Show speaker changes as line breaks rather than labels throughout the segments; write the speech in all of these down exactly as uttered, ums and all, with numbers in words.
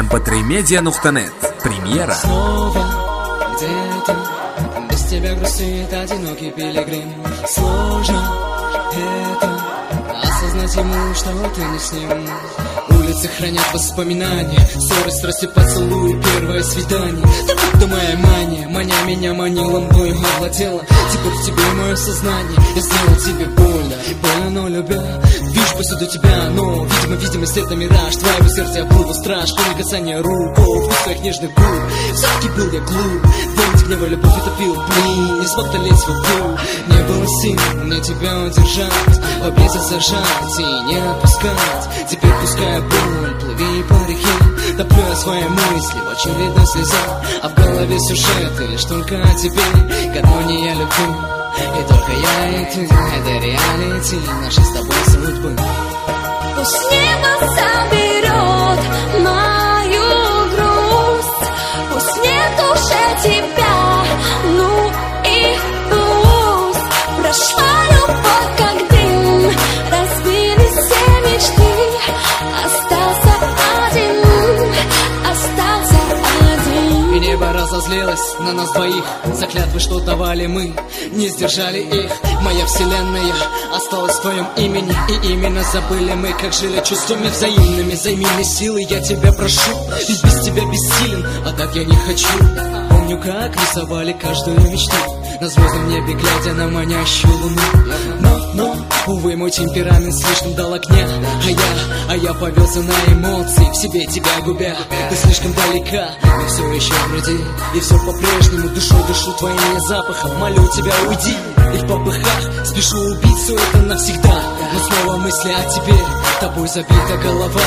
эм пэ три медиа точка нет. Премьера.
Снова где-то без тебя грустит одинокий пилигрим. Сложно это осознать ему, что ты не с ним. Улицы хранят воспоминания, ссоры, страсти, поцелуи, первое свидание. Ты будто моя мания, маня меня манила, мною овладела. Теперь в тебе мое сознание, я сделал тебе больно, больно, но любя. Вижу повсюду тебя, но, видимо, видимость это мираж. Твоего сердца было страж, то не касание рук, вкус твоих нежных губ. Все-таки был я глуп, волнить гнева любовь утопил плин. Не смог долезть в угол, не было сил мне тебя удержать, в объятия зажать и не отпускать. Теперь пускай боль, плыви по реке, топлю я свои мысли в очередной слезе. А в голове сюжет, и лишь только о тебе, гармония любви. И только я и ты, это реалити нашей с тобой судьбы.
Пусть небо заберет мою грусть, пусть нет уже тебя, ну и пусть. Прошла любовь как дым, разбились все мечты. Остался один, остался один.
И небо разозлилось на нас двоих, за клятвы, что давали мы, не сдержали их. Моя вселенная осталась в твоем имени, и именно забыли мы, как жили чувствами взаимными. Займи мне силы, я тебя прошу, ведь без тебя бессилен, а так я не хочу. Помню, как рисовали каждую мечту на звездном небе, глядя на манящую луну. Но, но, увы, мой темперамент слишком дал огня, а я, а я повелся на эмоции, в себе тебя губя. Ты слишком далека, но все еще в груди, и все по-прежнему, душой дышу твоим я запахом. Молю тебя, уйди, и в попыхах спешу убить все это навсегда. Но снова мысли о тебе, тобой забита голова.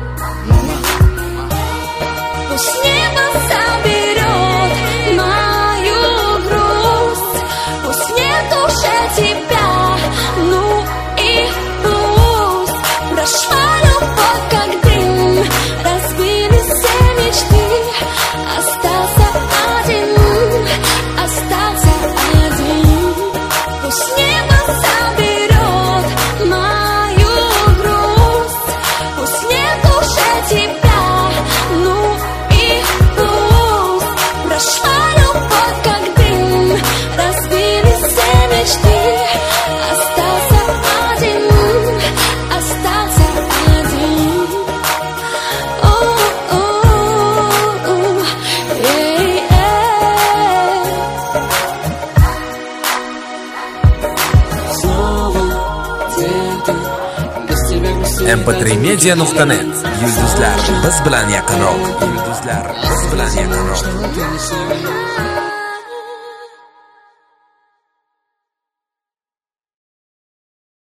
Пусть небо заберет мою грусть, пусть нет уже тебя, ну и пусть. Прошла любовь как дым, разбились все мечты. Остался один, остался один. Пусть небо заберет мою грусть, пусть нет уже тебя, ну и пусть. Прошла любовь как дым, разбились все мечты. Остался один, остался один. О-о-о, эй-эй.
Снова где-то без тебя грустит
эм пэ три медиа точка нет. Yulduzlar biz bilan yaqinroq. Yulduzlar biz bilan
одинокий.
yaqinroq.
Что ты не с ним.